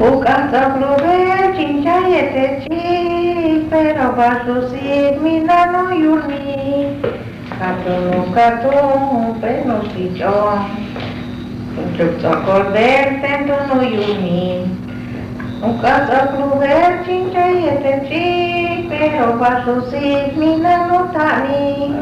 Bucata flore, cinciaiete ci, pero vaso si milano iurni. Cato, preno si ciò, tutto col tento no iurni. Bucata flore, cinciaiete ci, pero vaso si milano tani.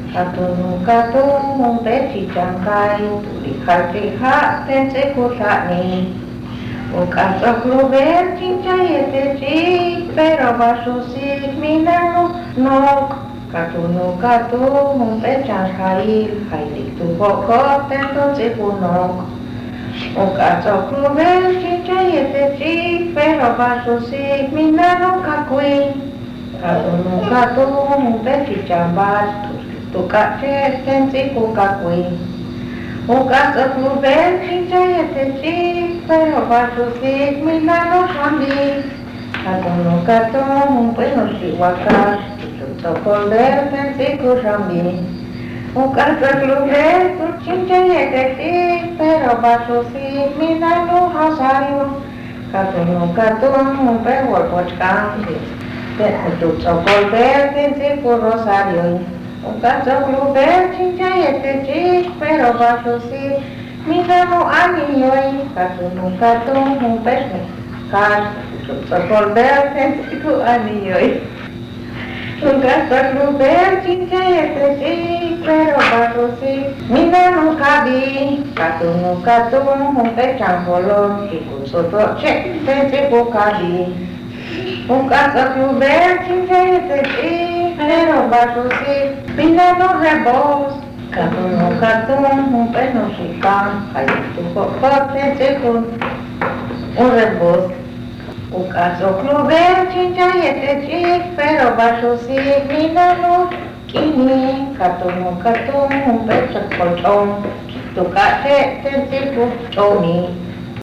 Cato, te ciancai, tu tense cotani. Bucata flore, cinciaiete ci, pero vaso si milano no. Cato, te ciancai, hai tu poco, tento se punok. Bucata flore, cinciaiete ci, pero vaso si milano cacui. Cato, te ciambas, tu cace, tensi cacui. Bucata flore, cinciaiete ci, pero vaso si milano hambi. Cato, pues no si waka, tutto colder, tensi hambi. Bucata flore, cinciaiete ci, pero vaso si milano hasario. Cato, per warpochkan, tutto colder, tensi rosario. Bucata flore, cinciaiete ci, pero vaso si milano anioi. Cato, per car, tutto colder, tensi anioi. Bucata flore, cinciaiete ci, pero vaso si milano cabi. Cato, per ciampolon, sotto c'è, tensi cabi. Bucata flore, cinciaiete ci, pero vaso si milano rebos. Cato, per no si can, hai tu poco, tensi un rebos. Bucata flore, cinciaiete ci, pero vaso si milano chini. Cato, per colchon, tu cace, tensi choni.